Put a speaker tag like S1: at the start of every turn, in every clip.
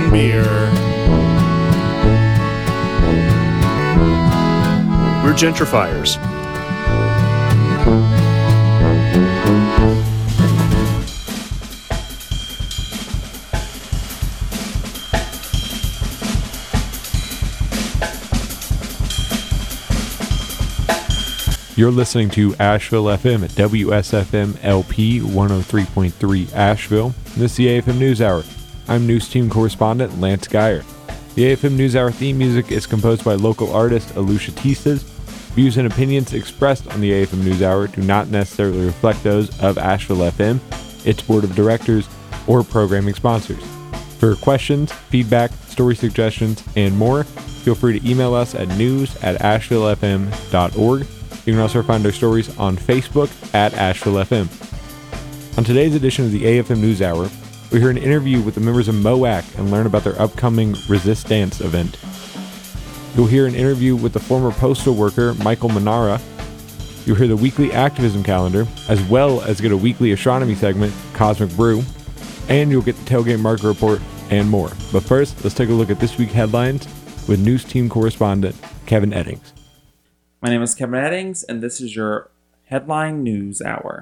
S1: mirror. We're gentrifiers.
S2: You're listening to Asheville FM at WSFM LP 103.3 Asheville. This is the AFM News Hour. I'm News Team Correspondent Lance Geyer. The AFM News Hour theme music is composed by local artist Alicia Tistas. Views and opinions expressed on the AFM News Hour do not necessarily reflect those of Asheville FM, its board of directors, or programming sponsors. For questions, feedback, story suggestions, and more, feel free to email us at news@ashevillefm.org. You can also find our stories on Facebook at Asheville FM. On today's edition of the AFM News Hour, we hear an interview with the members of MOAC and learn about their upcoming Resist Dance event. You'll hear an interview with the former postal worker Michael Manara. You'll hear the weekly activism calendar, as well as get a weekly astronomy segment, Cosmic Brew, and you'll get the Tailgate Market Report and more. But first, let's take a look at this week's headlines with News Team Correspondent Kevin Eddings.
S3: My name is Kevin Eddings, and this is your Headline News Hour.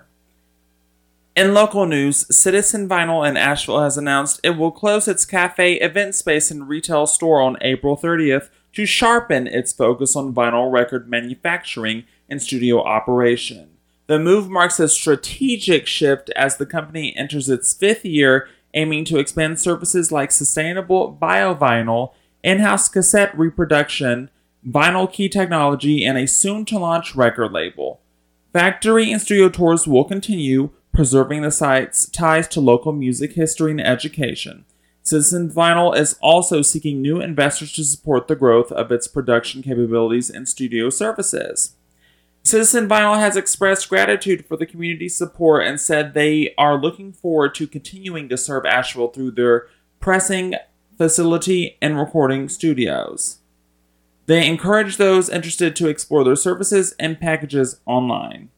S3: In local news, Citizen Vinyl in Asheville has announced it will close its cafe, event space, and retail store on April 30th to sharpen its focus on vinyl record manufacturing and studio operation. The move marks a strategic shift as the company enters its fifth year, aiming to expand services like sustainable bio-vinyl, in-house cassette reproduction, vinyl key technology, and a soon-to-launch record label. Factory and studio tours will continue, preserving the site's ties to local music history and education. Citizen Vinyl is also seeking new investors to support the growth of its production capabilities and studio services. Citizen Vinyl has expressed gratitude for the community support and said they are looking forward to continuing to serve Asheville through their pressing facility and recording studios. They encourage those interested to explore their services and packages online.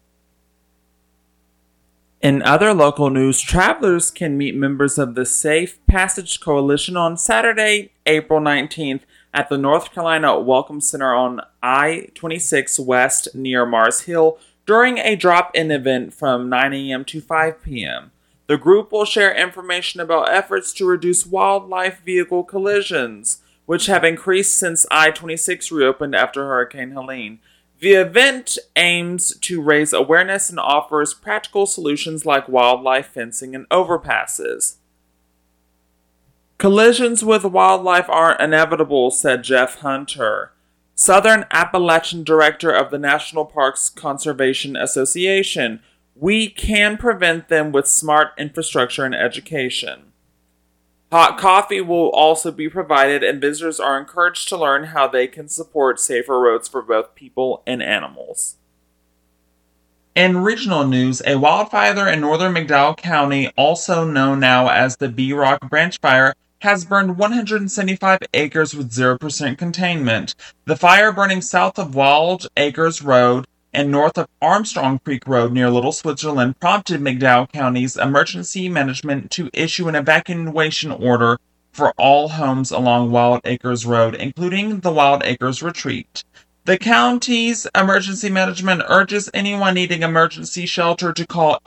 S3: In other local news, travelers can meet members of the Safe Passage Coalition on Saturday, April 19th at the North Carolina Welcome Center on I-26 West near Mars Hill during a drop-in event from 9 a.m. to 5 p.m. The group will share information about efforts to reduce wildlife vehicle collisions, which have increased since I-26 reopened after Hurricane Helene. The event aims to raise awareness and offers practical solutions like wildlife fencing and overpasses. Collisions with wildlife are inevitable, said Jeff Hunter, Southern Appalachian Director of the National Parks Conservation Association. We can prevent them with smart infrastructure and education. Hot coffee will also be provided, and visitors are encouraged to learn how they can support safer roads for both people and animals. In regional news, a wildfire in northern McDowell County, also known now as the Bee Rock Branch Fire, has burned 175 acres with 0% containment. The fire burning south of Wild Acres Road and north of Armstrong Creek Road near Little Switzerland prompted McDowell County's emergency management to issue an evacuation order for all homes along Wild Acres Road, including the Wild Acres Retreat. The county's emergency management urges anyone needing emergency shelter to call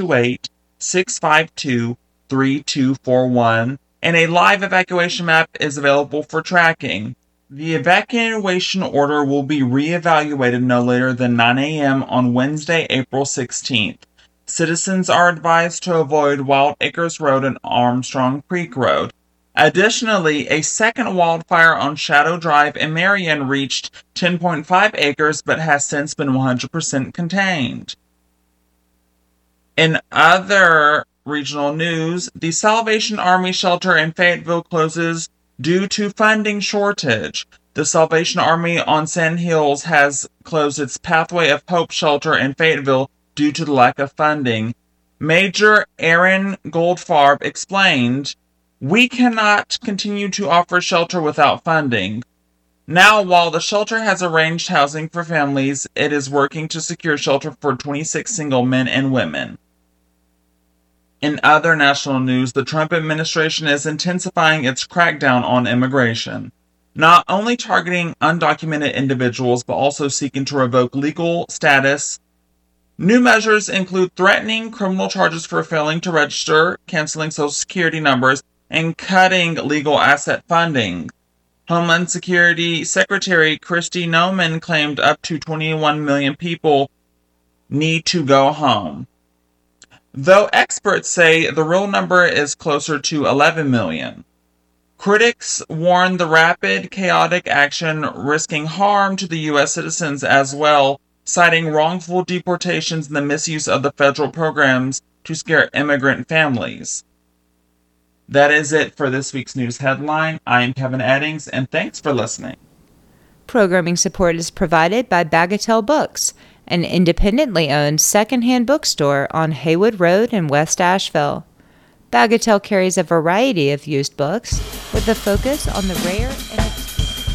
S3: 828-652-3241, and a live evacuation map is available for tracking. The evacuation order will be re-evaluated no later than 9 a.m. on Wednesday, April 16th. Citizens are advised to avoid Wild Acres Road and Armstrong Creek Road. Additionally, a second wildfire on Shadow Drive in Marion reached 10.5 acres but has since been 100% contained. In other regional news, the Salvation Army shelter in Fayetteville closes due to funding shortage. The Salvation Army on Sand Hills has closed its Pathway of Hope shelter in Fayetteville due to the lack of funding. Major Aaron Goldfarb explained, "We cannot continue to offer shelter without funding. Now, while the shelter has arranged housing for families, it is working to secure shelter for 26 single men and women." In other national news, the Trump administration is intensifying its crackdown on immigration, not only targeting undocumented individuals, but also seeking to revoke legal status. New measures include threatening criminal charges for failing to register, canceling Social Security numbers, and cutting legal asset funding. Homeland Security Secretary Kristi Noem claimed up to 21 million people need to go home, though experts say the real number is closer to 11 million. Critics warn the rapid, chaotic action risking harm to the U.S. citizens as well, citing wrongful deportations and the misuse of the federal programs to scare immigrant families. That is it for this week's news headline. I am Kevin Eddings, and thanks for listening.
S4: Programming support is provided by Bagatelle Books, an independently owned secondhand bookstore on Haywood Road in West Asheville. Bagatelle carries a variety of used books with a focus on the rare and obscure.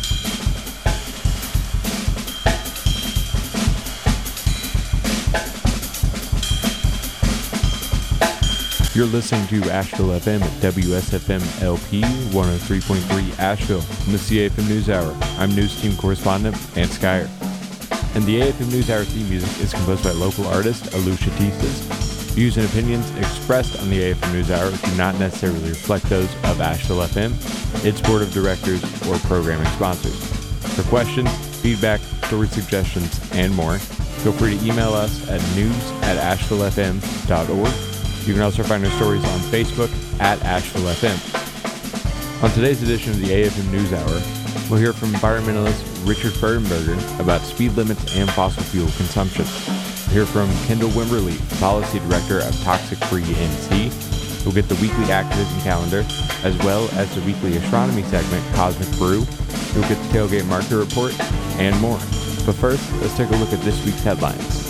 S2: You're listening to Asheville FM at WSFM LP 103.3 Asheville in the CAFM News Hour. I'm News Team Correspondent Lance Skyer. And the AFM News Hour theme music is composed by local artist Alusha Tisas. Views and opinions expressed on the AFM News Hour do not necessarily reflect those of Asheville FM, its board of directors, or programming sponsors. For questions, feedback, story suggestions, and more, feel free to email us at news@ashevillefm.org. You can also find our stories on Facebook at Asheville FM. On today's edition of the AFM News Hour, we'll hear from environmentalist Richard Furtenberger about speed limits and fossil fuel consumption. We'll hear from Kendall Wimberly, Policy Director of Toxic Free NC. We'll get the weekly activism calendar, as well as the weekly astronomy segment, Cosmic Brew. We'll get the Tailgate Market Report, and more. But first, let's take a look at this week's headlines.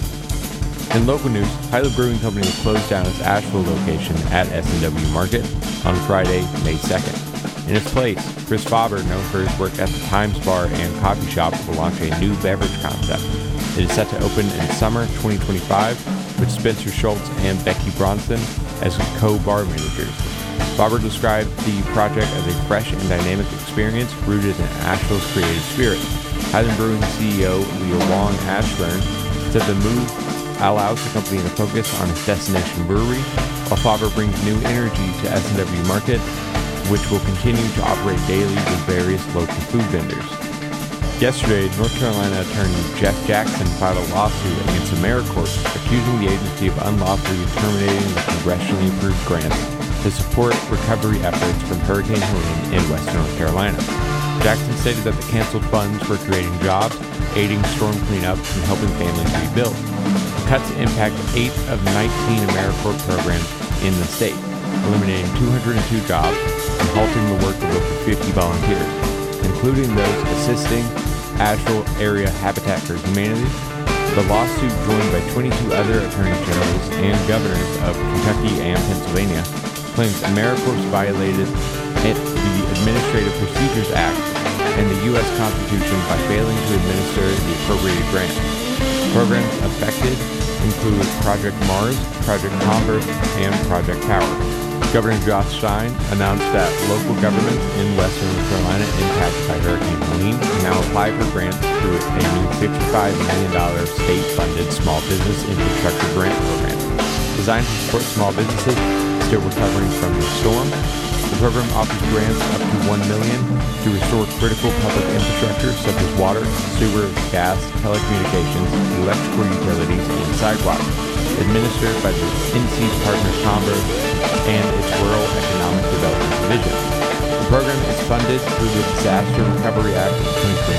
S2: In local news, Hyla Brewing Company will close down its Asheville location at S&W Market on Friday, May 2nd. In its place, Chris Faber, known for his work at the Times Bar and Coffee Shop, will launch a new beverage concept. It is set to open in summer 2025 with Spencer Schultz and Becky Bronson as co-bar managers. Faber described the project as a fresh and dynamic experience rooted in Asheville's creative spirit. Highland Brewing CEO Leo Wong Ashburn said the move allows the company to focus on its destination brewery, while Faber brings new energy to S&W Market, which will continue to operate daily with various local food vendors. Yesterday, North Carolina attorney Jeff Jackson filed a lawsuit against AmeriCorps, accusing the agency of unlawfully terminating the congressionally approved grants to support recovery efforts from Hurricane Helene in Western North Carolina. Jackson stated that the canceled funds were creating jobs, aiding storm cleanup, and helping families rebuild. The cuts impact 8 of 19 AmeriCorps programs in the state, eliminating 202 jobs and halting the work of over 50 volunteers, including those assisting Asheville Area Habitat for Humanity. The lawsuit, joined by 22 other attorney generals and governors of Kentucky and Pennsylvania, claims AmeriCorps violated the Administrative Procedures Act and the U.S. Constitution by failing to administer the appropriated grant. Programs affected include Project Mars, Project Converse, and Project Power. Governor Josh Stein announced that local governments in Western North Carolina impacted by Hurricane Helene can now apply for grants through a new $55 million state-funded small business infrastructure grant program. Designed to support small businesses still recovering from the storm, the program offers grants up to $1 million to restore critical public infrastructure such as water, sewer, gas, telecommunications, electrical utilities, and sidewalks, administered by the NC Department of Commerce and its Rural Economic Development Division. The program is funded through the Disaster Recovery Act of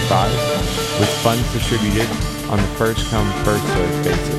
S2: 2025, with funds distributed on the first-come, first-served basis.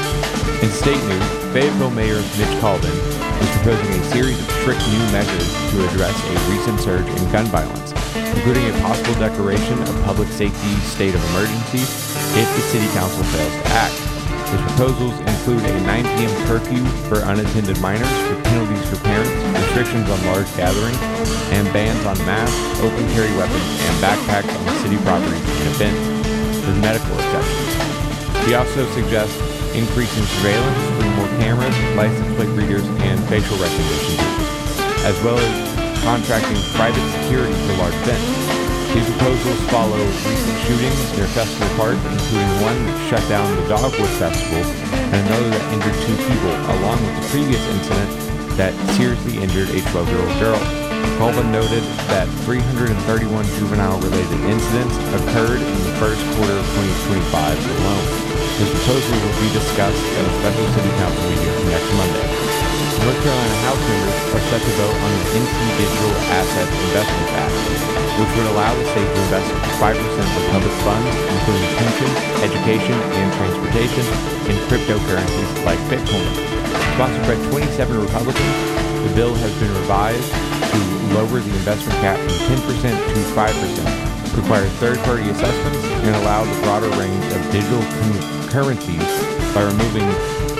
S2: In state news, Fayetteville Mayor Mitch Colvin is proposing a series of strict new measures to address a recent surge in gun violence, including a possible declaration of public safety state of emergency if the city council fails to act. His proposals include a 9 p.m. curfew for unattended minors with penalties for parents, restrictions on large gatherings, and bans on masks, open carry weapons, and backpacks on city properties and events, with medical exceptions. He also suggests increasing surveillance through more cameras, license plate readers, and facial recognition tools, as well as contracting private security for large events. These proposals follow recent shootings near Festival Park, including one that shut down the Dogwood Festival and another that injured 2 people, along with the previous incident that seriously injured a 12-year-old girl. Colvin noted that 331 juvenile-related incidents occurred in the first quarter of 2025 alone. This proposal will be discussed at a special city council meeting next Monday. North Carolina House members are set to vote on the NC Digital Assets Investment Act, which would allow the state to invest 5% of public funds, including pensions, education, and transportation, in cryptocurrencies like Bitcoin. Sponsored by 27 Republicans, the bill has been revised to lower the investment cap from 10% to 5%, require third-party assessments, and allow the broader range of digital currencies by removing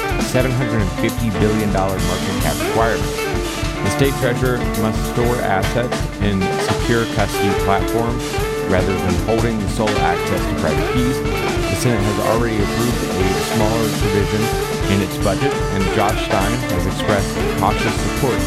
S2: $750 billion market cap requirement. The state treasurer must store assets in secure custody platforms rather than holding the sole access to private keys. The Senate has already approved a smaller provision in its budget, and Josh Stein has expressed cautious support.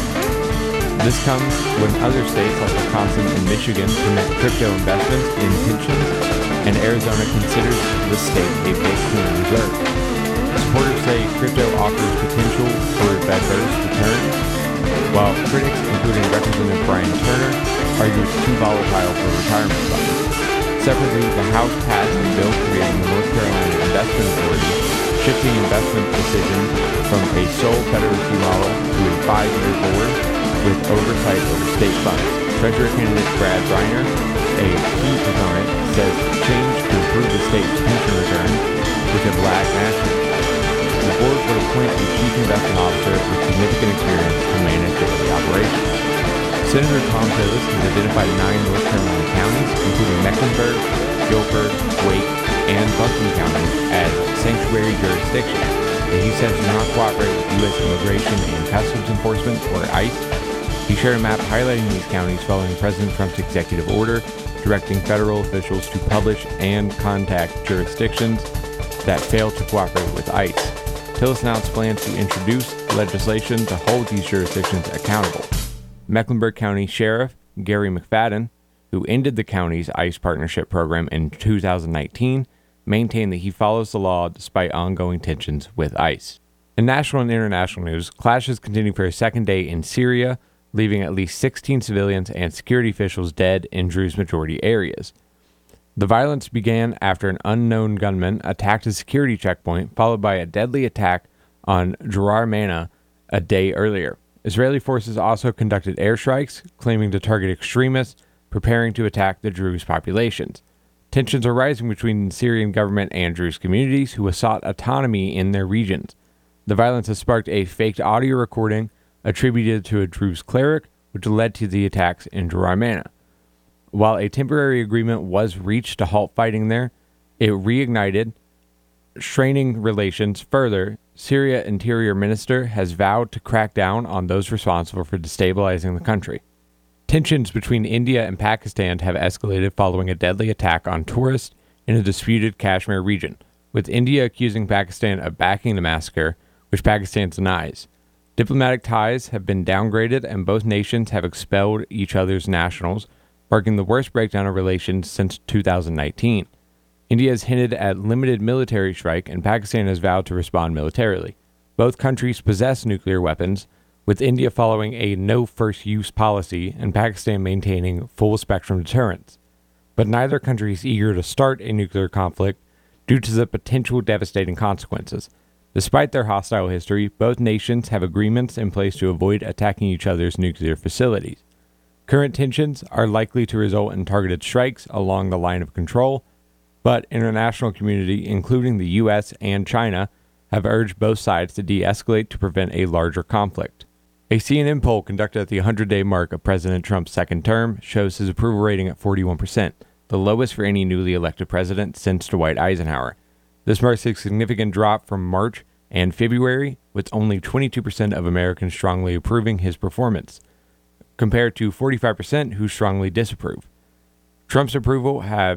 S2: This comes when other states like Wisconsin and Michigan permit crypto investments in pensions, and Arizona considers the state a Bitcoin reserve. Supporters say crypto offers potential for diverse returns, while critics, including Representative Brian Turner, argue it's too volatile for retirement funds. Separately, the House passed a bill creating the North Carolina Investment Authority, shifting investment decisions from a sole Confederacy model to a 5-year board with oversight over state funds. Treasurer candidate Brad Reiner, a key proponent, says change to improve the state's pension returns, which have lagged nationally. The board would appoint a chief investment officer with significant experience to manage daily operations. Senator Tom Tillis has identified 9 North Carolina counties, including Mecklenburg, Guilford, Wake, and Buncombe counties, as sanctuary jurisdictions that he says do not cooperate with U.S. Immigration and Customs Enforcement, or ICE. He shared a map highlighting these counties following President Trump's executive order directing federal officials to publish and contact jurisdictions that fail to cooperate with ICE. Tillis announced plans to introduce legislation to hold these jurisdictions accountable. Mecklenburg County Sheriff Gary McFadden, who ended the county's ICE partnership program in 2019, maintained that he follows the law despite ongoing tensions with ICE. In national and international news, clashes continue for a second day in Syria, leaving at least 16 civilians and security officials dead in Druze majority areas. The violence began after an unknown gunman attacked a security checkpoint, followed by a deadly attack on Jurar Mana a day earlier. Israeli forces also conducted airstrikes, claiming to target extremists preparing to attack the Druze populations. Tensions are rising between the Syrian government and Druze communities who have sought autonomy in their regions. The violence has sparked a faked audio recording attributed to a Druze cleric, which led to the attacks in Jurar Mana. While a temporary agreement was reached to halt fighting there, it reignited, straining relations further. Syria Interior Minister has vowed to crack down on those responsible for destabilizing the country. Tensions between India and Pakistan have escalated following a deadly attack on tourists in a disputed Kashmir region, with India accusing Pakistan of backing the massacre, which Pakistan denies. Diplomatic ties have been downgraded, and both nations have expelled each other's nationals, marking the worst breakdown of relations since 2019. India has hinted at limited military strike, and Pakistan has vowed to respond militarily. Both countries possess nuclear weapons, with India following a no-first-use policy and Pakistan maintaining full-spectrum deterrence. But neither country is eager to start a nuclear conflict due to the potential devastating consequences. Despite their hostile history, both nations have agreements in place to avoid attacking each other's nuclear facilities. Current tensions are likely to result in targeted strikes along the line of control, but international community, including the U.S. and China, have urged both sides to de-escalate to prevent a larger conflict. A CNN poll conducted at the 100-day mark of President Trump's second term shows his approval rating at 41%, the lowest for any newly elected president since Dwight Eisenhower. This marks a significant drop from March and February, with only 22% of Americans strongly approving his performance, compared to 45% who strongly disapprove. Trump's approval has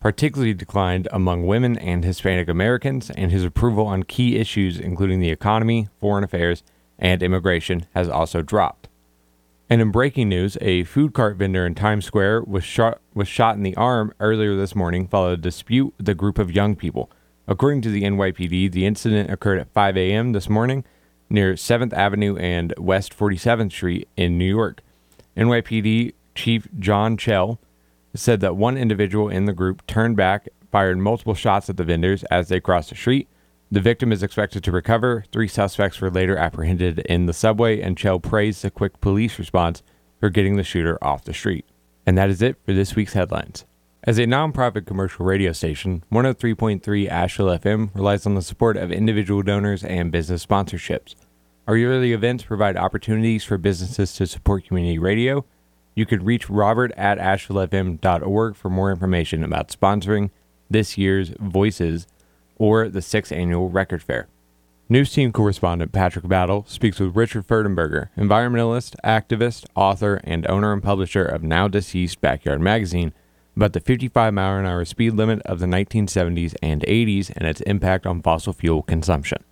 S2: particularly declined among women and Hispanic Americans, and his approval on key issues including the economy, foreign affairs, and immigration has also dropped. And in breaking news, a food cart vendor in Times Square was shot in the arm earlier this morning following a dispute with a group of young people. According to the NYPD, the incident occurred at 5 a.m. this morning near 7th Avenue and West 47th Street in New York. NYPD Chief John Chell said that one individual in the group turned back, fired multiple shots at the vendors as they crossed the street. The victim is expected to recover. 3 suspects were later apprehended in the subway, and Chell praised the quick police response for getting the shooter off the street. And that is it for this week's headlines. As a nonprofit commercial radio station, 103.3 Asheville FM relies on the support of individual donors and business sponsorships. Our yearly events provide opportunities for businesses to support community radio. You could reach Robert at AshevilleFM.org for more information about sponsoring this year's Voices or the 6th Annual Record Fair. News team correspondent Patrick Battle speaks with Richard Furtenberger, environmentalist, activist, author, and owner and publisher of now-deceased Backyard Magazine, about the 55-mile-an-hour speed limit of the 1970s and 80s and its impact on fossil fuel consumption.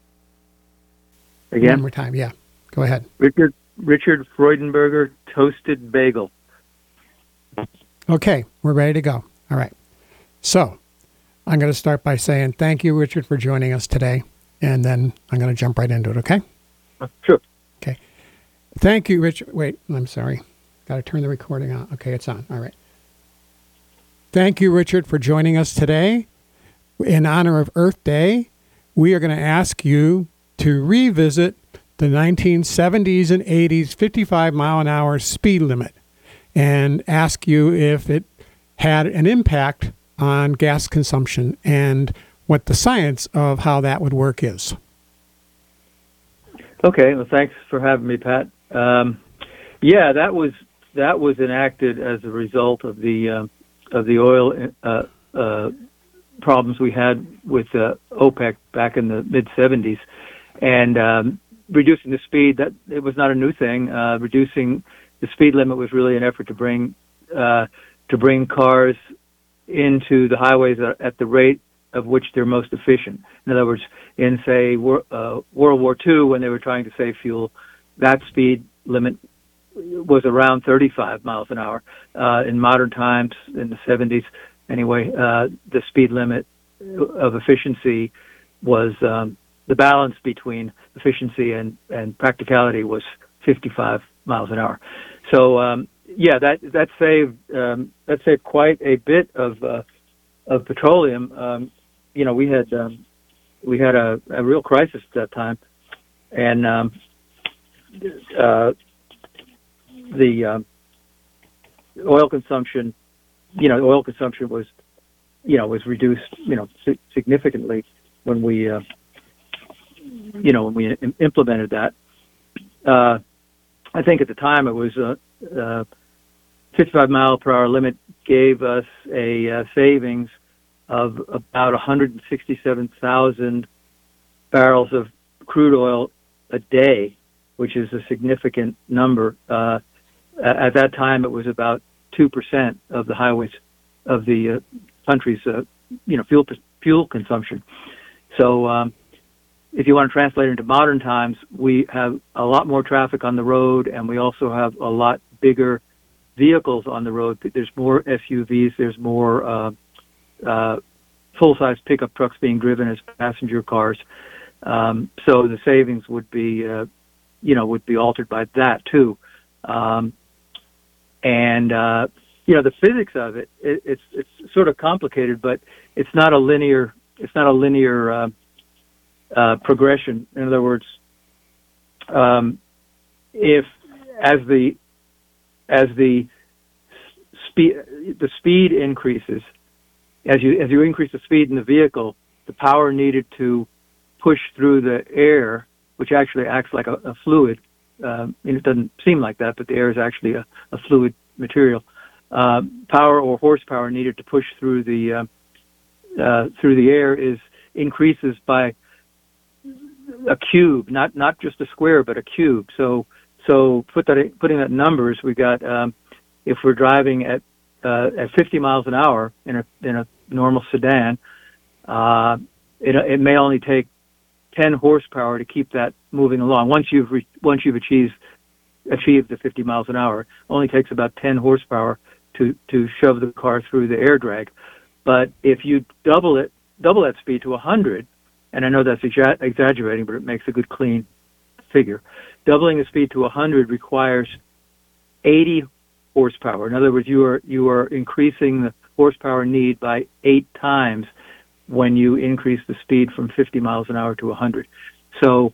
S5: Again?
S6: One more time, yeah. Go ahead.
S5: Richard Freudenberger, Toasted Bagel.
S6: Okay, we're ready to go. All right. So, I'm going to start by saying thank you, Richard, for joining us today, and then I'm going to jump right into it, okay?
S5: Sure.
S6: Okay. Thank you, Richard. Wait, I'm sorry. Got to turn the recording on. Okay, it's on. All right. Thank you, Richard, for joining us today. In honor of Earth Day, we are going to ask you to revisit the 1970s and 80s 55-mile-an-hour speed limit and ask you if it had an impact on gas consumption and what the science of how that would work is.
S5: Okay, well, thanks for having me, Pat. Yeah, that was enacted as a result of the oil problems we had with OPEC back in the mid 70s, and reducing the speed. That it was not a new thing. Reducing the speed limit was really an effort to bring cars into the highways at the rate of which they're most efficient. In other words, in say World War II, when they were trying to save fuel, that speed limit was around 35 miles an hour. In modern times, in the 70s, anyway, the speed limit of efficiency was the balance between efficiency and practicality was 55 miles an hour. So yeah, that saved quite a bit of petroleum. You know, we had a real crisis at that time, and the oil consumption was reduced, significantly when we implemented that. I think at the time it was 55 mile per hour limit gave us a savings of about 167,000 barrels of crude oil a day, which is a significant number. At that time, it was about 2% of the highways of the country's fuel consumption. So if you want to translate it into modern times, we have a lot more traffic on the road, and we also have a lot bigger vehicles on the road. There's more SUVs. There's more full-size pickup trucks being driven as passenger cars. So the savings would be altered by that too. The physics of it's sort of complicated, but it's not a linear progression. In other words, if as the speed increases, as you increase the speed in the vehicle, the power needed to push through the air, which actually acts like a fluid. And it doesn't seem like that, but the air is actually a fluid material. Power or horsepower needed to push through the air increases by a cube, not just a square, but a cube. So putting that in numbers, we got if we're driving at at 50 miles an hour in a normal sedan, it may only take 10 horsepower to keep that moving along. Once you've achieved the 50 miles an hour, it only takes about 10 horsepower to shove the car through the air drag. But if you double that speed to 100, and I know that's exaggerating, but it makes a good clean figure. Doubling the speed to 100 requires 80 horsepower. In other words, you are increasing the horsepower need by 8 times when you increase the speed from 50 miles an hour to 100. So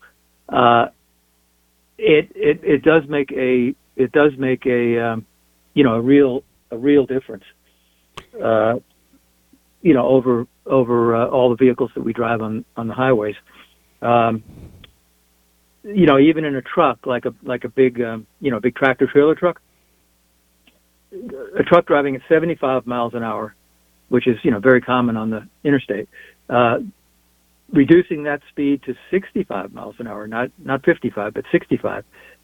S5: it does make a real difference. Over all the vehicles that we drive on the highways. Even in a truck, like a big big tractor trailer truck, a truck driving at 75 miles an hour, which is very common on the interstate, reducing that speed to 65 miles an hour, not 55 but 65,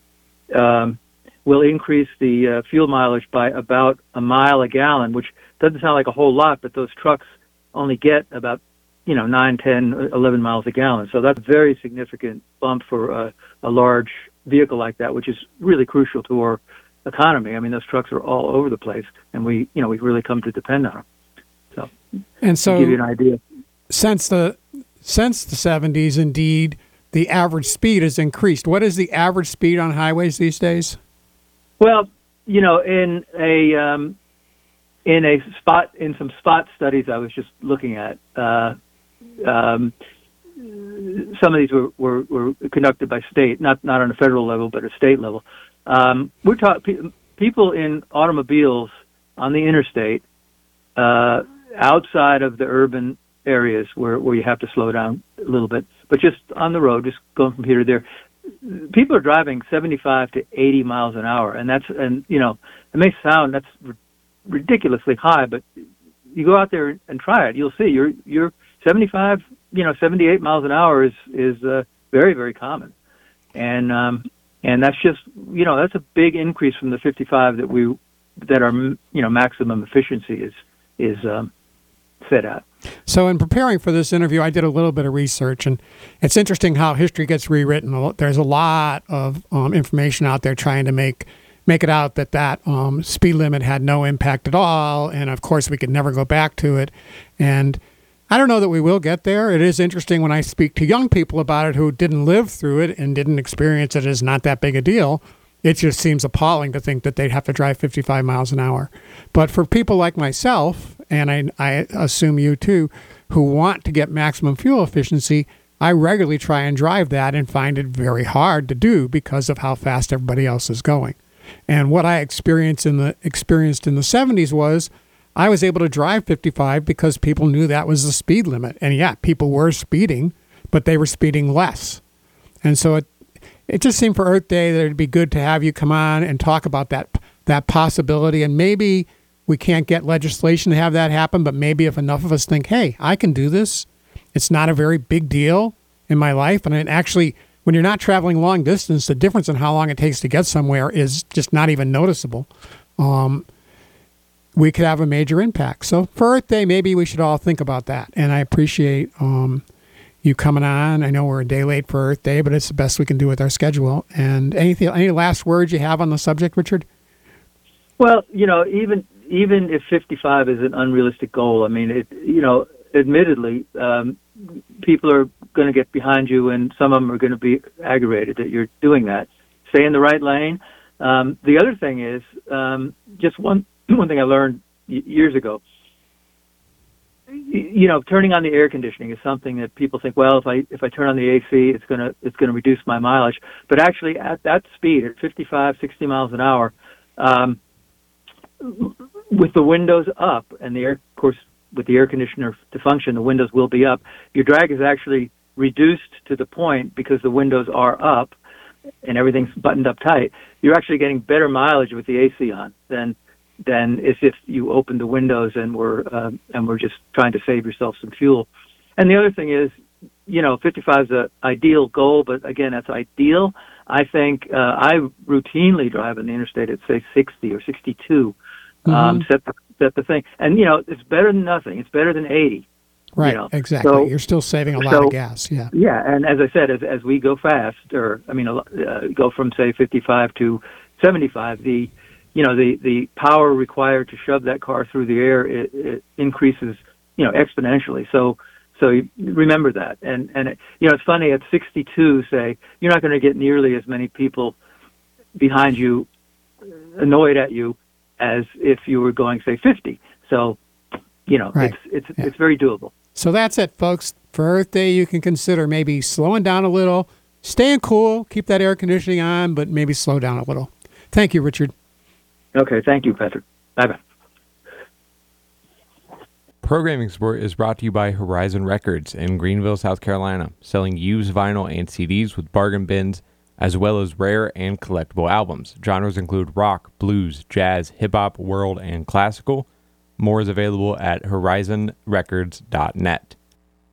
S5: will increase the fuel mileage by about a mile a gallon, which doesn't sound like a whole lot, but those trucks only get about 9, 10, 11 miles a gallon. So that's a very significant bump for a large vehicle like that, which is really crucial to our economy. I mean, those trucks are all over the place, and we've really come to depend on them. So to give you an idea.
S6: Since the 70s, indeed, the average speed has increased. What is the average speed on highways these days?
S5: Well, in some spot studies I was just looking at, some of these were conducted by state, not on a federal level, but a state level. We're talking people in automobiles on the interstate, outside of the urban areas where you have to slow down a little bit, but just on the road, just going from here to there. People are driving 75 to 80 miles an hour, and it may sound that's ridiculously high, but you go out there and try it, you'll see you're 75, 78 miles an hour is very, very common, and that's just that's a big increase from the 55 that our maximum efficiency is set at.
S6: So in preparing for this interview, I did a little bit of research, and it's interesting how history gets rewritten. There's a lot of information out there trying to make it out that speed limit had no impact at all, and of course we could never go back to it. And I don't know that we will get there. It is interesting when I speak to young people about it who didn't live through it and didn't experience it as not that big a deal. It just seems appalling to think that they'd have to drive 55 miles an hour. But for people like myself, and I assume you too, who want to get maximum fuel efficiency, I regularly try and drive that and find it very hard to do because of how fast everybody else is going. And what I experienced in the 70s was I was able to drive 55 because people knew that was the speed limit. And yeah, people were speeding, but they were speeding less. And so it just seemed for Earth Day that it'd be good to have you come on and talk about that possibility. And maybe we can't get legislation to have that happen, but maybe if enough of us think, hey, I can do this, it's not a very big deal in my life. And actually, when you're not traveling long distance, the difference in how long it takes to get somewhere is just not even noticeable. We could have a major impact. So for Earth Day, maybe we should all think about that. And I appreciate you coming on. I know we're a day late for Earth Day, but it's the best we can do with our schedule. And any last words you have on the subject, Richard?
S5: Well, even if 55 is an unrealistic goal, I mean, admittedly, people are going to get behind you, and some of them are going to be aggravated that you're doing that. Stay in the right lane. The other thing is, just one thing I learned years ago. Turning on the air conditioning is something that people think, well, if I turn on the AC, it's gonna reduce my mileage. But actually, at that speed, at 55, 60 miles an hour, with the windows up and the air, of course, with the air conditioner to function, the windows will be up. Your drag is actually reduced to the point because the windows are up and everything's buttoned up tight. You're actually getting better mileage with the AC on than as if you opened the windows and were just trying to save yourself some fuel. And the other thing is, 55 is an ideal goal, but again, that's ideal. I think I routinely drive on the interstate at say 60 or 62. that the thing, and it's better than nothing. It's better than 80.
S6: Right, exactly. So, you're still saving a lot of gas. Yeah.
S5: Yeah, and as I said, as we go fast, go from say 55 to 75, the power required to shove that car through the air it increases exponentially. So you remember that, and it's funny at 62, say you're not going to get nearly as many people behind you annoyed at you as if you were going say 50. So right. It's very doable.
S6: So that's it, folks. For Earth Day, you can consider maybe slowing down a little, staying cool, keep that air conditioning on, but maybe slow down a little. Thank you, Richard.
S5: Okay, thank you, Patrick. Bye-bye.
S2: Programming support is brought to you by Horizon Records in Greenville, South Carolina, selling used vinyl and CDs with bargain bins, as well as rare and collectible albums. Genres include rock, blues, jazz, hip-hop, world, and classical. More is available at horizonrecords.net.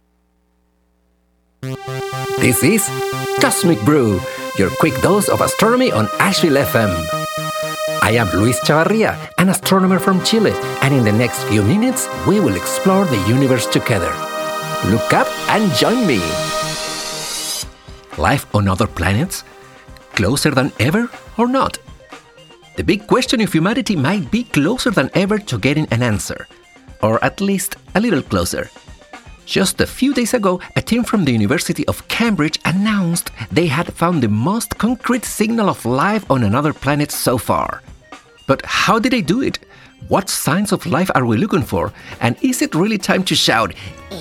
S7: This is Cosmic Brew, your quick dose of astronomy on Asheville FM. I am Luis Chavarria, an astronomer from Chile, and in the next few minutes, we will explore the universe together. Look up and join me. Life on other planets? Closer than ever or not? The big question of humanity might be closer than ever to getting an answer, or at least a little closer. Just a few days ago, a team from the University of Cambridge announced they had found the most concrete signal of life on another planet so far. But how did they do it? What signs of life are we looking for? And is it really time to shout,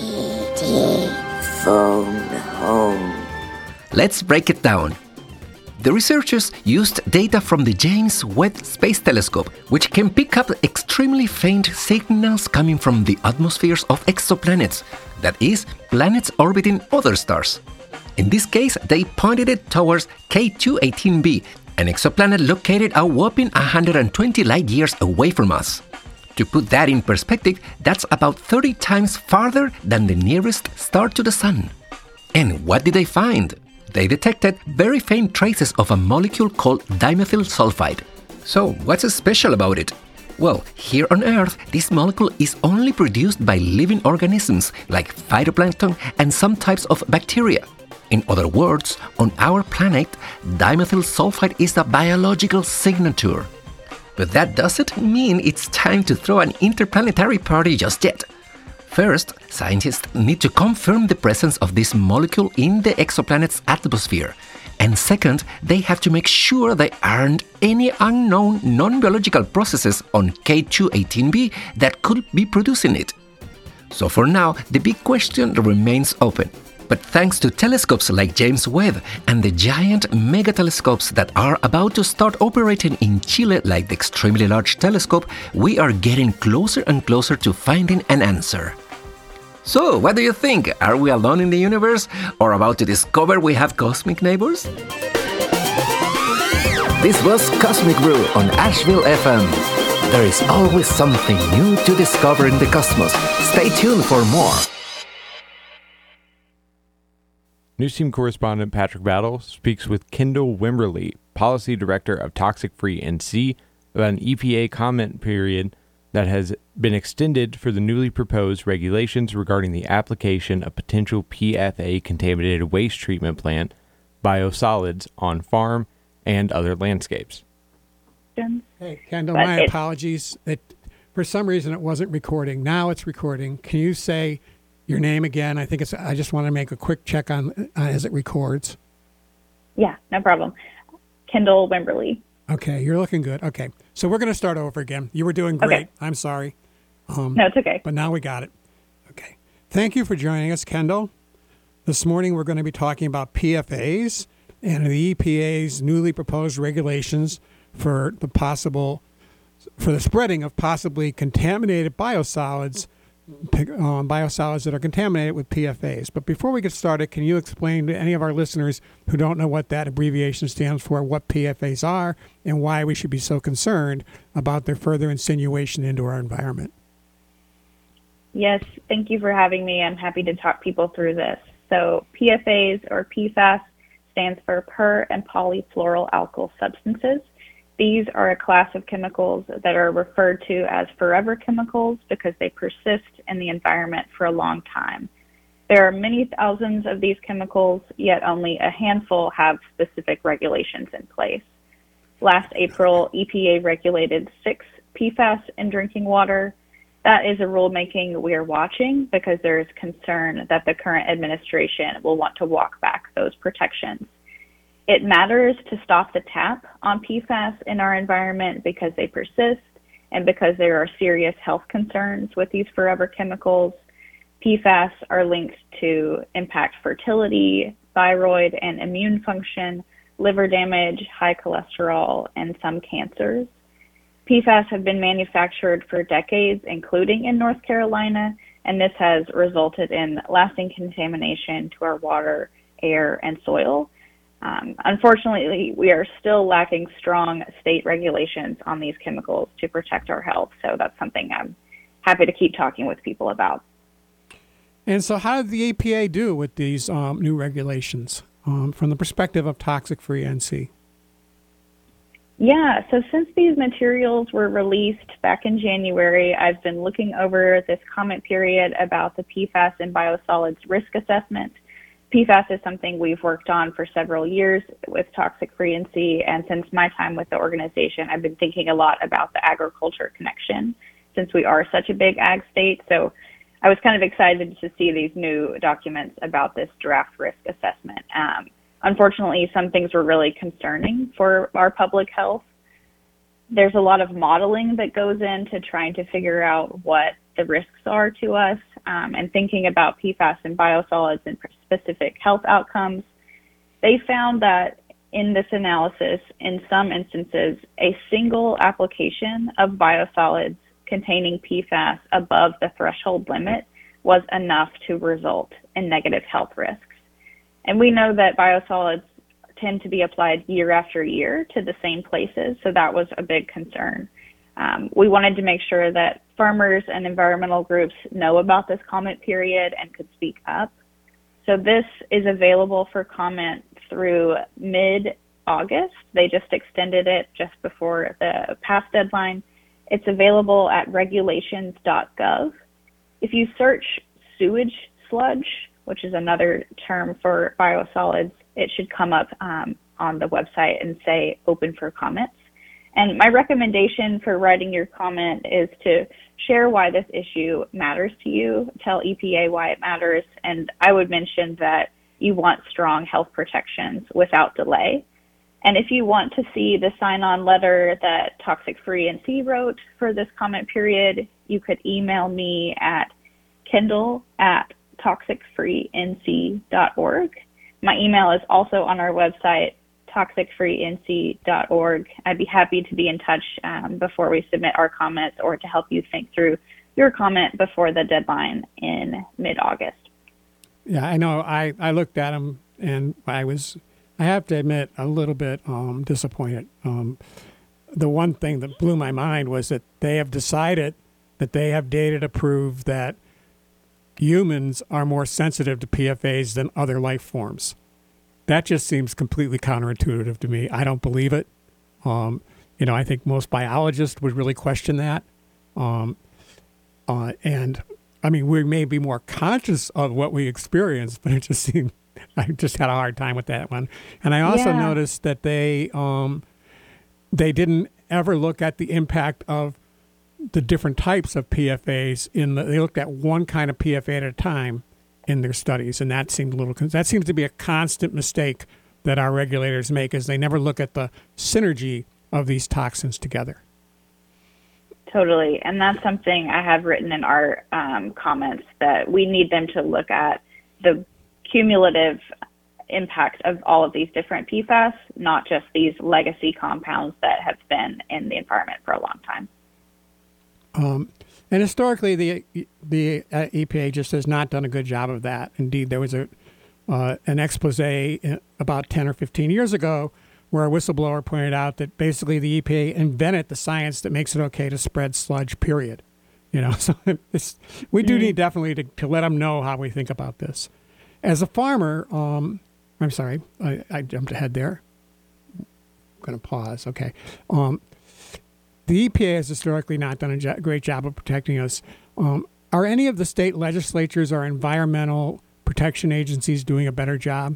S7: "E.T. phone home"? Let's break it down. The researchers used data from the James Webb Space Telescope, which can pick up extremely faint signals coming from the atmospheres of exoplanets, that is, planets orbiting other stars. In this case, they pointed it towards K2-18b, an exoplanet located a whopping 120 light years away from us. To put that in perspective, that's about 30 times farther than the nearest star to the Sun. And what did they find? They detected very faint traces of a molecule called dimethyl sulfide. So, what's special about it? Well, here on Earth, this molecule is only produced by living organisms like phytoplankton and some types of bacteria. In other words, on our planet, dimethyl sulfide is a biological signature. But that doesn't mean it's time to throw an interplanetary party just yet. First, scientists need to confirm the presence of this molecule in the exoplanet's atmosphere. And second, they have to make sure there aren't any unknown non-biological processes on K2-18b that could be producing it. So for now, the big question remains open. But thanks to telescopes like James Webb and the giant megatelescopes that are about to start operating in Chile like the Extremely Large Telescope, we are getting closer and closer to finding an answer. So, what do you think? Are we alone in the universe, or about to discover we have cosmic neighbors? This was Cosmic Brew on Asheville FM. There is always something new to discover in the cosmos. Stay tuned for more.
S2: News Team correspondent Patrick Battle speaks with Kendall Wimberly, Policy Director of Toxic Free NC, about an EPA comment period that has been extended for the newly proposed regulations regarding the application of potential PFA contaminated waste treatment plant biosolids on farm and other landscapes.
S6: Hey, Kendall, my apologies. For some reason it wasn't recording. Now it's recording. Can you say your name again? I just want to make a quick check on as it records.
S8: Yeah, no problem. Kendall Wimberly.
S6: Okay, you're looking good. Okay, so we're going to start over again. You were doing great. Okay. I'm sorry.
S8: No, it's okay.
S6: But now we got it. Okay. Thank you for joining us, Kendall. This morning we're going to be talking about PFAS and the EPA's newly proposed regulations for the spreading of possibly contaminated biosolids that are contaminated with PFAS. But before we get started, can you explain to any of our listeners who don't know what that abbreviation stands for, what PFAS are, and why we should be so concerned about their further insinuation into our environment?
S8: Yes, thank you for having me. I'm happy to talk people through this. So PFAS, or PFAS, stands for per and polyfluoroalkyl substances. These are a class of chemicals that are referred to as forever chemicals because they persist in the environment for a long time. There are many thousands of these chemicals, yet only a handful have specific regulations in place. Last April, EPA regulated 6 PFAS in drinking water. That is a rulemaking we are watching because there is concern that the current administration will want to walk back those protections. It matters to stop the tap on PFAS in our environment because they persist and because there are serious health concerns with these forever chemicals. PFAS are linked to impact fertility, thyroid and immune function, liver damage, high cholesterol, and some cancers. PFAS have been manufactured for decades, including in North Carolina, and this has resulted in lasting contamination to our water, air, and soil. Unfortunately, we are still lacking strong state regulations on these chemicals to protect our health, so that's something I'm happy to keep talking with people about.
S6: And so how did the EPA do with these new regulations from the perspective of toxic-free NC?
S8: Yeah, so since these materials were released back in January, I've been looking over this comment period about the PFAS and biosolids risk assessment. PFAS is something we've worked on for several years with Toxic-Free NC, and since my time with the organization, I've been thinking a lot about the agriculture connection since we are such a big ag state. So I was kind of excited to see these new documents about this draft risk assessment. Unfortunately, some things were really concerning for our public health. There's a lot of modeling that goes into trying to figure out what the risks are to us and thinking about PFAS and biosolids and specific health outcomes. They found that in this analysis, in some instances, a single application of biosolids containing PFAS above the threshold limit was enough to result in negative health risks. And we know that biosolids tend to be applied year after year to the same places, so that was a big concern. We wanted to make sure that farmers and environmental groups know about this comment period and could speak up. So this is available for comment through mid-August. They just extended it just before the past deadline. It's available at regulations.gov. If you search sewage sludge, which is another term for biosolids, it should come up on the website and say open for comments. And my recommendation for writing your comment is to share why this issue matters to you, tell EPA why it matters, and I would mention that you want strong health protections without delay. And if you want to see the sign-on letter that Toxic-Free NC wrote for this comment period, you could email me at kendall@toxicfreenc.org. My email is also on our website, toxicfreenc.org. I'd be happy to be in touch before we submit our comments or to help you think through your comment before the deadline in mid-August.
S6: Yeah, I know. I looked at them and I have to admit, a little bit disappointed. The one thing that blew my mind was that they have decided that they have data to prove that humans are more sensitive to PFAS than other life forms. That just seems completely counterintuitive to me. I don't believe it. I think most biologists would really question that. And I mean, we may be more conscious of what we experience, but it just seemed, I just had a hard time with that one. And I also noticed that they didn't ever look at the impact of the different types of PFAS. They looked at one kind of PFA at a time in their studies, and that seems to be a constant mistake that our regulators make, is they never look at the synergy of these toxins together.
S8: Totally, and that's something I have written in our comments, that we need them to look at the cumulative impact of all of these different PFAS, not just these legacy compounds that have been in the environment for a long time.
S6: And historically, the EPA just has not done a good job of that. Indeed, there was an expose about 10 or 15 years ago where a whistleblower pointed out that basically the EPA invented the science that makes it okay to spread sludge, period. So we do need definitely to let them know how we think about this. As a farmer, I'm sorry, I jumped ahead there. going to pause. Okay. The EPA has historically not done a great job of protecting us. Are any of the state legislatures or environmental protection agencies doing a better job?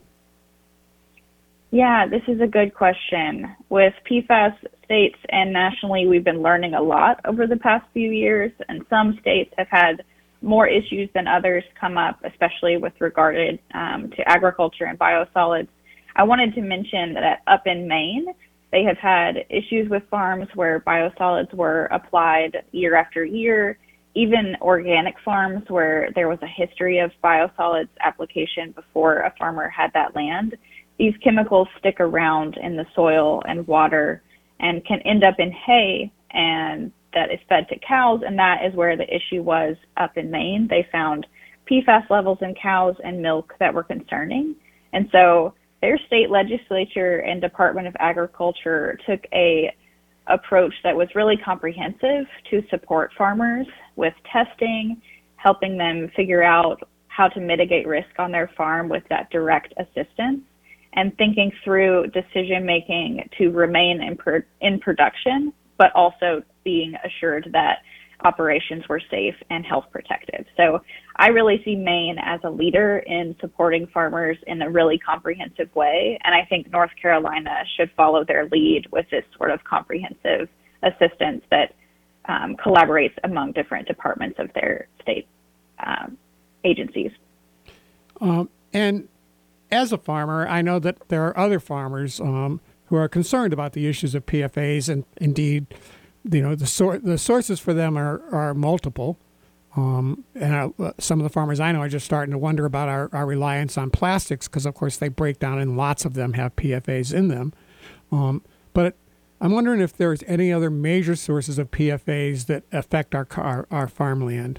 S8: Yeah, this is a good question. With PFAS, states and nationally, we've been learning a lot over the past few years, and some states have had more issues than others come up, especially with regard to agriculture and biosolids. I wanted to mention that up in Maine, they have had issues with farms where biosolids were applied year after year, even organic farms where there was a history of biosolids application before a farmer had that land. These chemicals stick around in the soil and water and can end up in hay, and that is fed to cows, and that is where the issue was up in Maine. They found PFAS levels in cows and milk that were concerning. And so their state legislature and Department of Agriculture took a approach that was really comprehensive to support farmers with testing, helping them figure out how to mitigate risk on their farm with that direct assistance, and thinking through decision making to remain in production, but also being assured that operations were safe and health protective. So I really see Maine as a leader in supporting farmers in a really comprehensive way. And I think North Carolina should follow their lead with this sort of comprehensive assistance that collaborates among different departments of their state agencies.
S6: And as a farmer, I know that there are other farmers who are concerned about the issues of PFAS, and indeed, the sources for them are multiple. And some of the farmers I know are just starting to wonder about our reliance on plastics because, of course, they break down and lots of them have PFAS in them. But I'm wondering if there's any other major sources of PFAS that affect our farmland.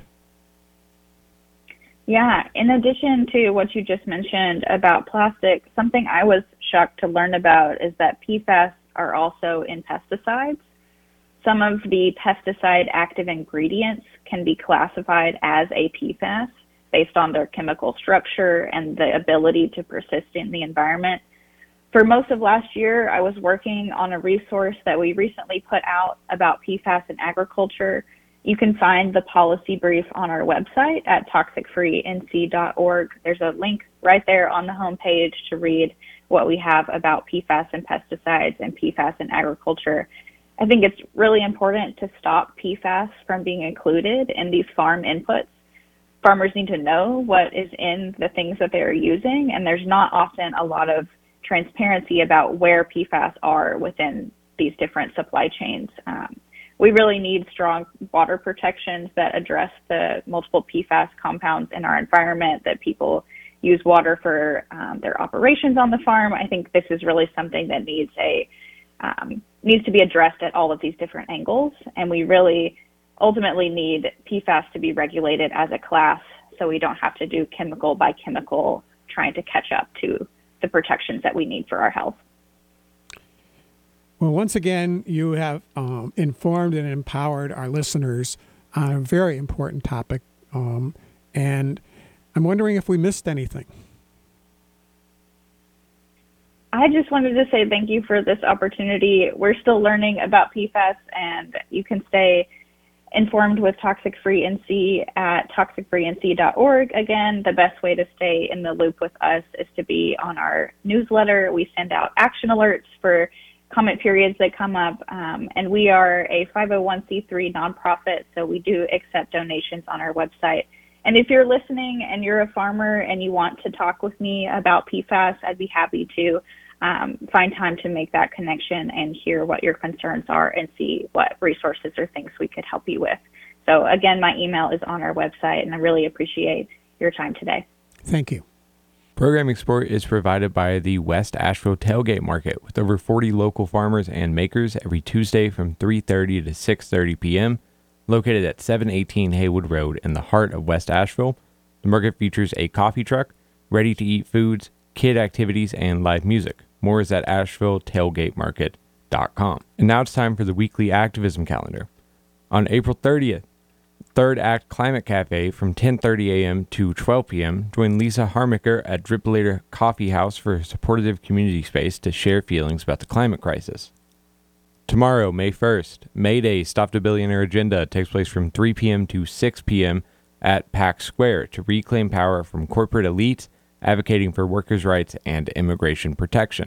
S8: Yeah, in addition to what you just mentioned about plastic, something I was shocked to learn about is that PFAS are also in pesticides. Some of the pesticide active ingredients can be classified as a PFAS based on their chemical structure and the ability to persist in the environment. For most of last year, I was working on a resource that we recently put out about PFAS in agriculture. You can find the policy brief on our website at toxicfreenc.org. There's a link right there on the homepage to read what we have about PFAS and pesticides and PFAS in agriculture. I think it's really important to stop PFAS from being included in these farm inputs. Farmers need to know what is in the things that they're using, and there's not often a lot of transparency about where PFAS are within these different supply chains. We really need strong water protections that address the multiple PFAS compounds in our environment, that people use water for their operations on the farm. I think this is really something that needs to be addressed at all of these different angles. And we really ultimately need PFAS to be regulated as a class so we don't have to do chemical by chemical trying to catch up to the protections that we need for our health.
S6: Well, once again, you have informed and empowered our listeners on a very important topic. And I'm wondering if we missed anything.
S8: I just wanted to say thank you for this opportunity. We're still learning about PFAS, and you can stay informed with Toxic Free NC at toxicfreenc.org. Again, the best way to stay in the loop with us is to be on our newsletter. We send out action alerts for comment periods that come up, and we are a 501c3 nonprofit, so we do accept donations on our website. And if you're listening and you're a farmer and you want to talk with me about PFAS, I'd be happy to find time to make that connection and hear what your concerns are and see what resources or things we could help you with. So again, my email is on our website, and I really appreciate your time today.
S6: Thank you.
S2: Programming support is provided by the West Asheville Tailgate Market with over 40 local farmers and makers every Tuesday from 3:30 to 6:30 p.m. Located at 718 Haywood Road in the heart of West Asheville. The market features a coffee truck, ready-to-eat foods, kid activities, and live music. More is at AshevilleTailgateMarket.com. And now it's time for the weekly activism calendar. On April 30th, Third Act Climate Cafe from 10:30 a.m. to 12 p.m. Join Lisa Harmaker at Drippolator Coffee House for a supportive community space to share feelings about the climate crisis. Tomorrow, May 1st, May Day Stop the Billionaire Agenda takes place from 3 p.m. to 6 p.m. at Pack Square to reclaim power from corporate elites advocating for workers' rights and immigration protection.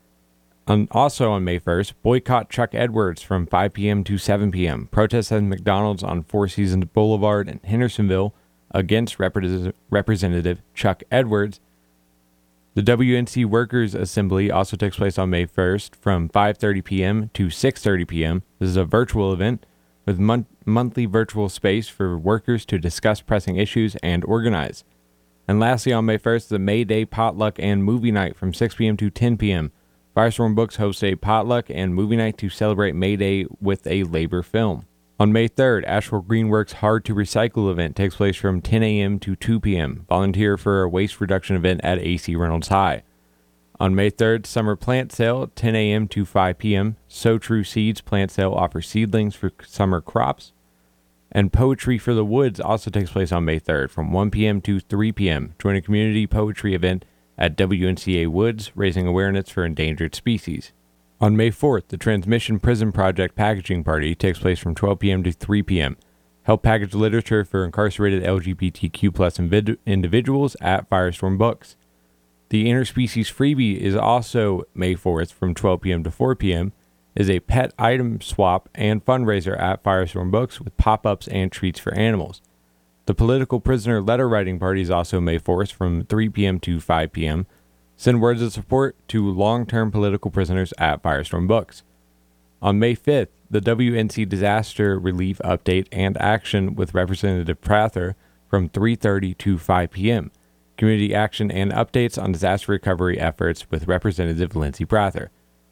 S2: Also on May 1st, boycott Chuck Edwards from 5 p.m. to 7 p.m. Protests at McDonald's on Four Seasons Boulevard in Hendersonville against Representative Chuck Edwards. The WNC Workers Assembly also takes place on May 1st from 5:30 p.m. to 6:30 p.m. This is a virtual event with monthly virtual space for workers to discuss pressing issues and organize. And lastly, on May 1st, the May Day Potluck and Movie Night from 6 p.m. to 10 p.m. Firestorm Books hosts a potluck and movie night to celebrate May Day with a labor film. On May 3rd, Asheville Greenworks Hard to Recycle event takes place from 10 a.m. to 2 p.m. Volunteer for a waste reduction event at AC Reynolds High. On May 3rd, Summer Plant Sale, 10 a.m. to 5 p.m. So True Seeds Plant Sale offers seedlings for summer crops. And Poetry for the Woods also takes place on May 3rd from 1 p.m. to 3 p.m. Join a community poetry event at WNCA Woods, raising awareness for endangered species. On May 4th, the Transmission Prison Project Packaging Party takes place from 12 p.m. to 3 p.m. Help package literature for incarcerated LGBTQ+ individuals at Firestorm Books. The Interspecies Freebie is also May 4th from 12 p.m. to 4 p.m. is a pet item swap and fundraiser at Firestorm Books with pop-ups and treats for animals. The Political Prisoner Letter Writing Party is also May 4th from 3 p.m. to 5 p.m. Send words of support to long-term political prisoners at Firestorm Books. On May 5th, the WNC Disaster Relief Update and Action with Representative Prather from 3:30 to 5 p.m. Community action and updates on disaster recovery efforts with Representative Lindsey Prather.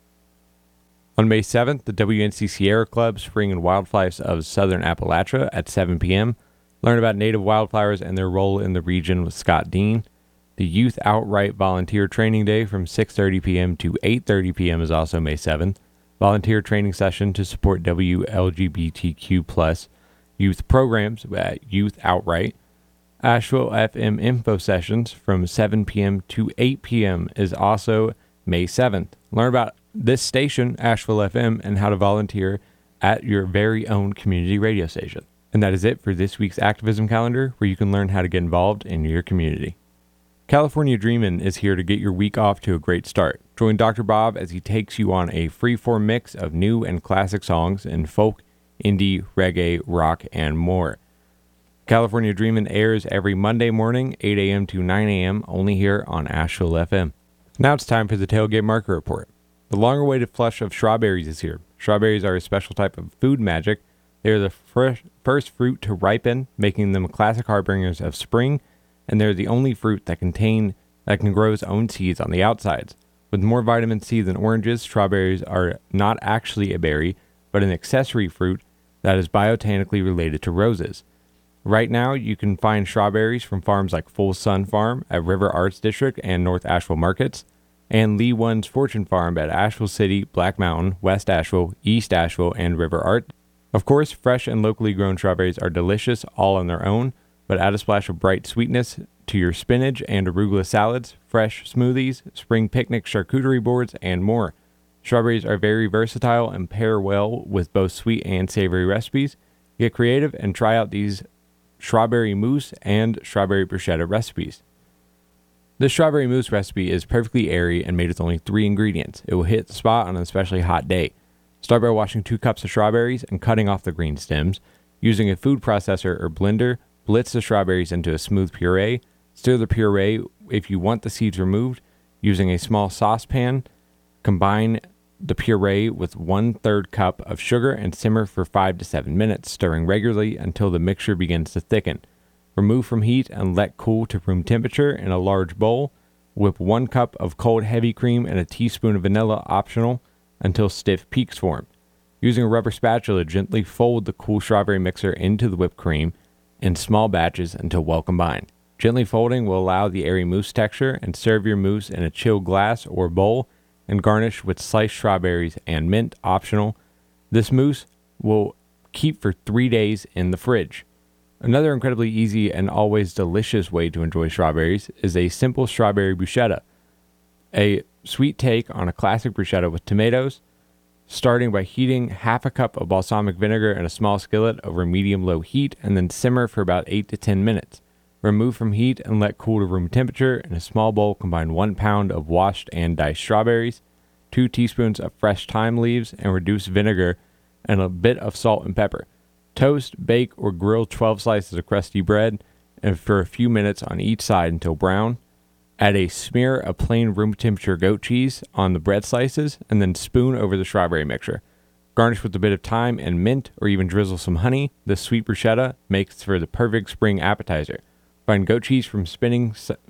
S2: On May 7th, the WNC Sierra Club Spring and Wildlife of Southern Appalachia at 7 p.m. Learn about native wildflowers and their role in the region with Scott Dean. The Youth Outright Volunteer Training Day from 6:30 p.m. to 8:30 p.m. is also May 7th. Volunteer training session to support WLGBTQ+ youth programs at Youth Outright. Asheville FM info sessions from 7 p.m. to 8 p.m. is also May 7th. Learn about this station, Asheville FM, and how to volunteer at your very own community radio station. And that is it for this week's activism calendar, where you can learn how to get involved in your community. California Dreamin' is here to get your week off to a great start. Join Dr. Bob as he takes you on a freeform mix of new and classic songs in folk, indie, reggae, rock, and more. California Dreamin' airs every Monday morning, 8 a.m. to 9 a.m., only here on Asheville FM. Now it's time for the Tailgate Market Report. The long-awaited flush of strawberries is here. Strawberries are a special type of food magic. They are the first fruit to ripen, making them classic harbingers of spring, and they're the only fruit that can grow its own seeds on the outsides. With more vitamin C than oranges, strawberries are not actually a berry, but an accessory fruit that is botanically related to roses. Right now, you can find strawberries from farms like Full Sun Farm at River Arts District and North Asheville Markets, and Lee One's Fortune Farm at Asheville City, Black Mountain, West Asheville, East Asheville, and River Art. Of course, fresh and locally grown strawberries are delicious all on their own, but add a splash of bright sweetness to your spinach and arugula salads, fresh smoothies, spring picnic charcuterie boards, and more. Strawberries are very versatile and pair well with both sweet and savory recipes. Get creative and try out these strawberry mousse and strawberry bruschetta recipes. This strawberry mousse recipe is perfectly airy and made with only 3 ingredients. It will hit the spot on an especially hot day. Start by washing 2 cups of strawberries and cutting off the green stems. Using a food processor or blender, blitz the strawberries into a smooth puree. Stir the puree if you want the seeds removed. Using a small saucepan, combine the puree with 1/3 cup of sugar and simmer for 5 to 7 minutes, stirring regularly until the mixture begins to thicken. Remove from heat and let cool to room temperature in a large bowl. Whip 1 cup of cold heavy cream and a teaspoon of vanilla, optional, until stiff peaks form. Using a rubber spatula, gently fold the cool strawberry mixer into the whipped cream in small batches until well combined. Gently folding will allow the airy mousse texture, and serve your mousse in a chilled glass or bowl and garnish with sliced strawberries and mint, optional. This mousse will keep for 3 days in the fridge. Another incredibly easy and always delicious way to enjoy strawberries is a simple strawberry bruschetta, a sweet take on a classic bruschetta with tomatoes, starting by heating half a cup of balsamic vinegar in a small skillet over medium-low heat and then simmer for about 8 to 10 minutes. Remove from heat and let cool to room temperature. In a small bowl, combine 1 pound of washed and diced strawberries, 2 teaspoons of fresh thyme leaves, and reduced vinegar, and a bit of salt and pepper. Toast, bake, or grill 12 slices of crusty bread and for a few minutes on each side until brown. Add a smear of plain room temperature goat cheese on the bread slices and then spoon over the strawberry mixture. Garnish with a bit of thyme and mint or even drizzle some honey. This sweet bruschetta makes for the perfect spring appetizer. Find goat cheese from Spinning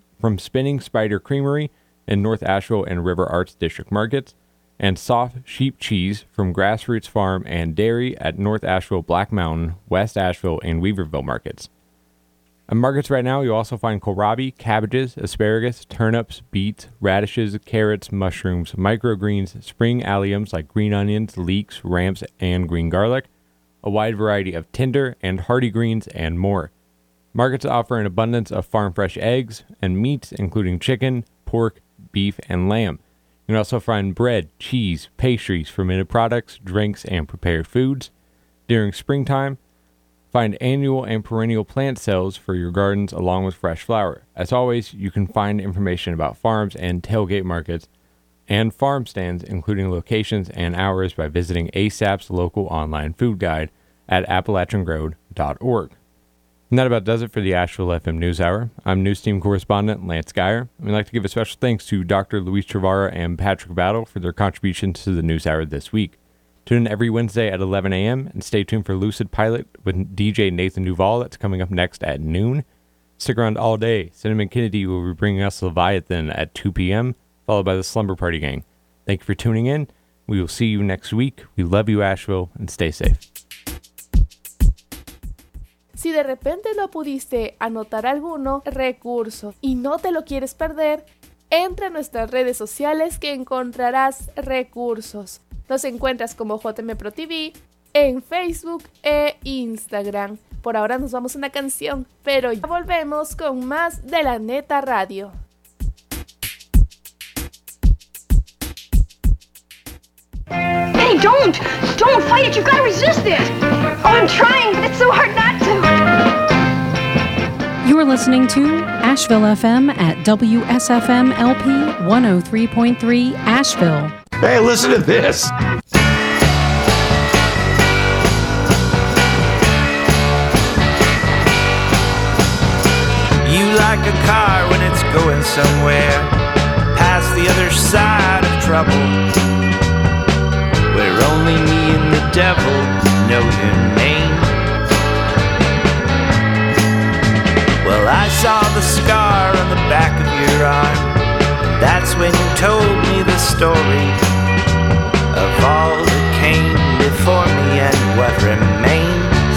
S2: Spider Creamery in North Asheville and River Arts District Markets, and soft sheep cheese from Grassroots Farm and Dairy at North Asheville, Black Mountain, West Asheville, and Weaverville markets. At markets right now, you'll also find kohlrabi, cabbages, asparagus, turnips, beets, radishes, carrots, mushrooms, microgreens, spring alliums like green onions, leeks, ramps, and green garlic, a wide variety of tender and hardy greens, and more. Markets offer an abundance of farm-fresh eggs and meats, including chicken, pork, beef, and lamb. You can also find bread, cheese, pastries, fermented products, drinks, and prepared foods. During springtime, find annual and perennial plant sales for your gardens along with fresh flower. As always, you can find information about farms and tailgate markets and farm stands, including locations and hours, by visiting ASAP's local online food guide at AppalachianGrown.org. And that about does it for the Asheville FM News Hour. I'm News Team Correspondent Lance Geyer, and we'd like to give a special thanks to Dr. Luis Trevara and Patrick Battle for their contributions to the News Hour this week. Tune in every Wednesday at 11 a.m. and stay tuned for Lucid Pilot with DJ Nathan Duval. That's coming up next at noon. Stick around all day. Cinnamon Kennedy will be bringing us Leviathan at 2 p.m., followed by the Slumber Party Gang. Thank you for tuning in. We will see you next week. We love you, Asheville, and stay safe.
S9: Si de repente no pudiste anotar alguno recurso y no te lo quieres perder, entra a nuestras redes sociales que encontrarás recursos. Nos encuentras como JM Pro TV en Facebook e Instagram. Por ahora nos vamos a una canción, pero ya volvemos con más de La Neta Radio.
S10: Hey, don't fight it. You've got to resist it. Oh, I'm trying, but it's so hard not to.
S11: You're listening to Asheville FM at WSFM LP 103.3 Asheville.
S12: Hey, listen to this.
S13: You like a car when it's going somewhere past the other side of trouble, where only me and the devil know your name. Well, I saw the scar on the back of your arm. That's when you told me the story of all that came before me and what remains.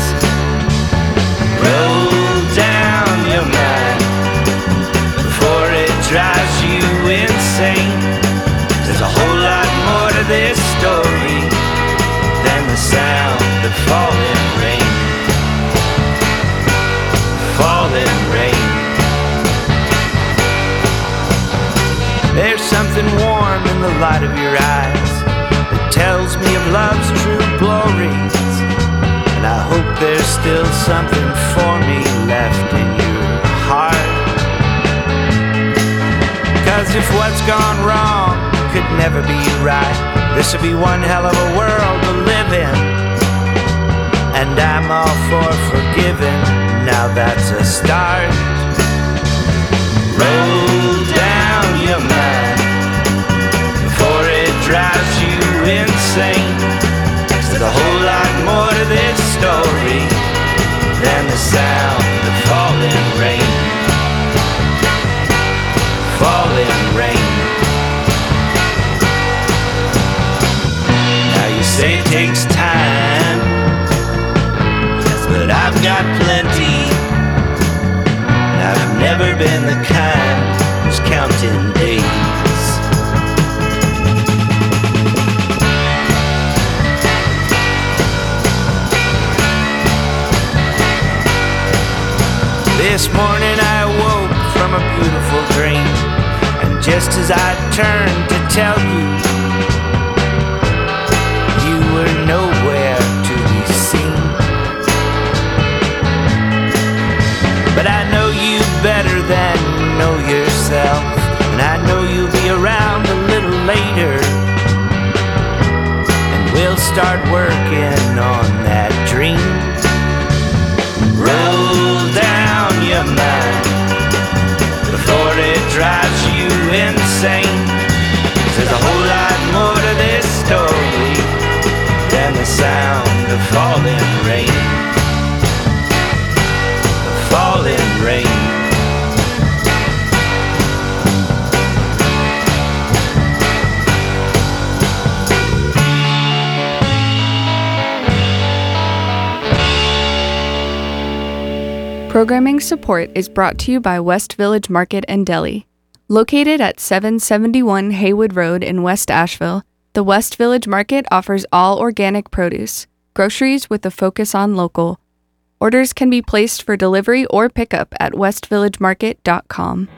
S13: Roll down your mind before it drives you insane. There's a whole lot more to this story than the sound of falling rain. Falling rain. There's something warm in the light of your eyes that tells me of love's true glories, and I hope there's still something for me left in your heart. 'Cause if what's gone wrong could never be right, this would be one hell of a world to live in. And I'm all for forgiving, now that's a start. Roll down your mind before it drives you insane. There's a whole lot more to this story than the sound of falling rain. Falling rain. Now you say it takes time, yes, but I've got plenty. I've never been the kind who's counting days. This morning I woke from a beautiful dream, and just as I turned to tell you, you were nowhere to be seen. But I know you better than you know yourself, and I know you'll be around a little later, and we'll start working on that dream. Roll down your mind before it drives you insane. There's a whole lot more to this story than the sound of falling rain. Falling rain.
S12: Programming support is brought to you by West Village Market and Deli. Located at 771 Haywood Road in West Asheville, the West Village Market offers all organic produce, groceries with a focus on local. Orders can be placed for delivery or pickup at westvillagemarket.com.